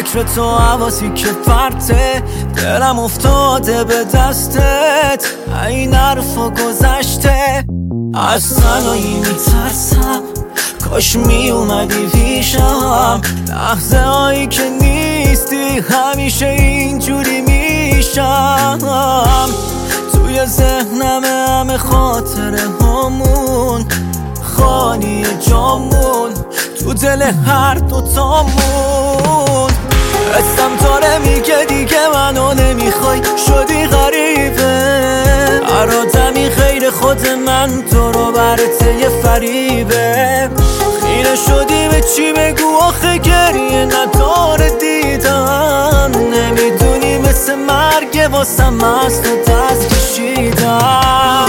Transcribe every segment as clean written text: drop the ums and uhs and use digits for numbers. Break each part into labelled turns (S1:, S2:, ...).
S1: فکر تو حواسی که فرته، دلم افتاده به دستت، این حرفا گذشته. از تنهایی میترسم، کاش میومدی پیشم. لحظه هایی که نیستی همیشه اینجوری میشم. توی ذهنم همه خاطره هامون، خالی جامون تو دل هر دوتامون. حسم داره میگه دیگه منو نمیخوای، شدی غریبه. هر آدمی غیر خود من تو رو برات یه فریبه. خیره شدی به چی بگو آخه گریه نداره دیدن. نمیدونی مثل مرگ واسم از تو دست کشیدن.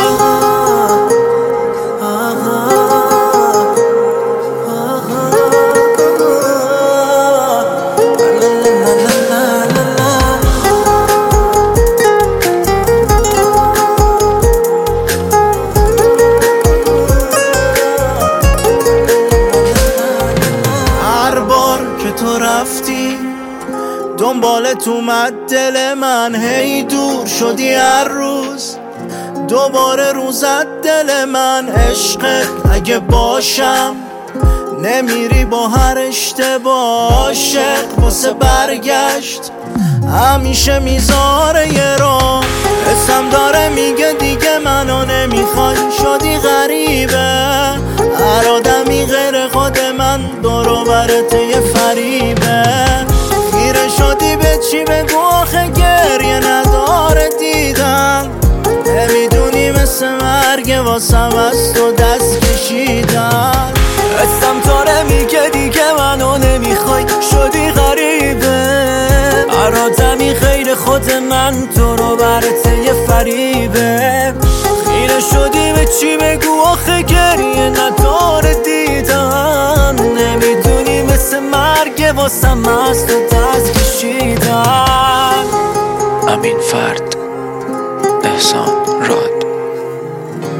S1: تو رفتی دنبالت اومد دل من، هی دور شدی هر روز دوباره روزت دل من. عشقت اگه باشم نمیری با هر اشتباه، عاشق واسه برگشت همیشه میذاره یه راه. حسم داره میگه دیگه منو نمیخوای، شدی غریبه. هر آدمی غیر خود من دورو برات یه فریبه. خیره شدی به چی بگو آخه گریه نداره دیدن. نمیدونی مثل مرگ واسم از تو دست کشیدن. حسم داره میگه دیگه منو نمیخوای، شدی غریبه. هر آدمی غیر خود من تو رو برات یه فریبه. خیره شدی به چی بگو آخه گریه نداره دیدن. نمیدونی مثل مرگ واسم از تو دست کشیدن.
S2: امین فرد، احسان راد.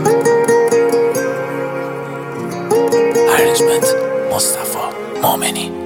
S2: ارنجمنت مصطفی مومنی.